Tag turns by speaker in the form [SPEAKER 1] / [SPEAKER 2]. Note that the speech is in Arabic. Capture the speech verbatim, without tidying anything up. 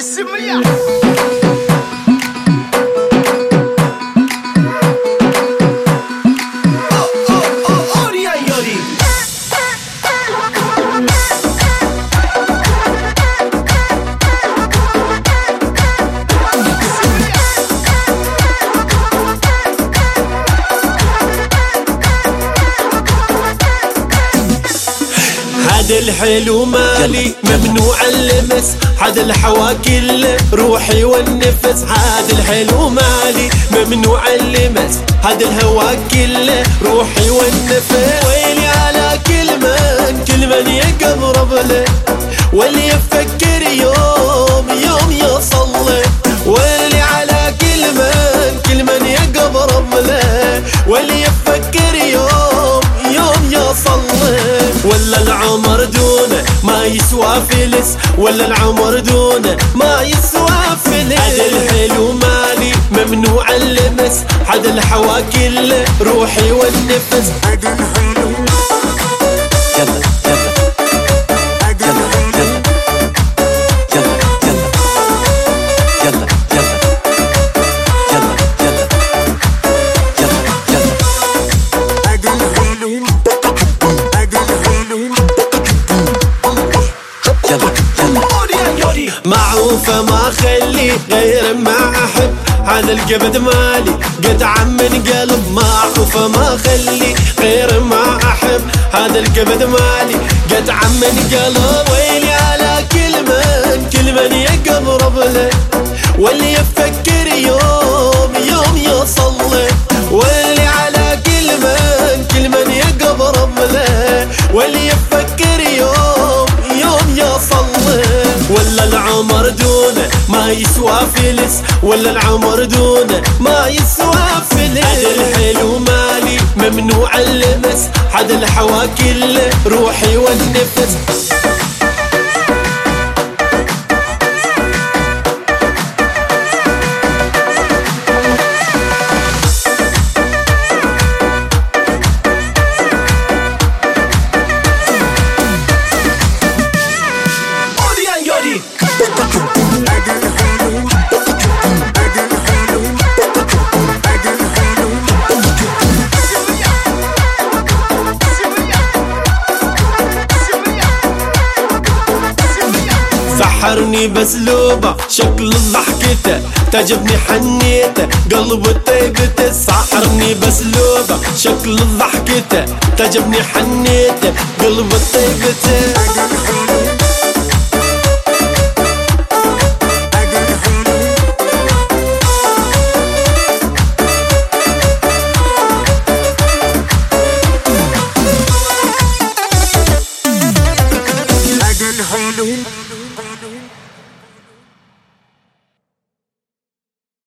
[SPEAKER 1] السمية.
[SPEAKER 2] هذا الحلو مالي ممنوع اللمس، هذا الحوا كله روحي والنفس. هذا الحلو مالي ممنوع اللمس، هذا الهوا كله روحي والنفس. ويلي على كل من كل من يقرب له، واللي يفكر يوم يوم يوصل له. ويلي على كل من كل من يقرب له، واللي يفكر يوم يوم يوصل له. ولا العمر دونه ما يسوى فلس، ولا العمر دونه ما يسوى فلس. هذا الحلو مالي ممنوع اللمس، هذا الحوا كله روحي والنفس. هذا الحلو يلا يلا يلا يلا يلا يلا يلا يلا معروفة ما خلي غير ما أحب، هذا القبد مالي قطعة من قلب. معروفة ما خلي غير ما أحب، هذا القبد مالي قطعة من قلب. ويلي على كل من كل من يقرب له، واللي يفكر يوم يوم يوصل له. ويلي على كل من كل من يقرب له، واللي يفكر يوم يوم يوصل له. ولا العمر دونه ما يسوى فلس، ولا العمر دونه ما يسوى فلس. هذا الحلو مالي ممنوع اللمس، هذا الحوا كله روحي والنفس. سحرني بسلوبه شكل ضحكته، تعجبني حنيته قلبه طيبته. سحرني بسلوبه شكل ضحكته، تعجبني حنيته قلبه طيبته.
[SPEAKER 1] الحلو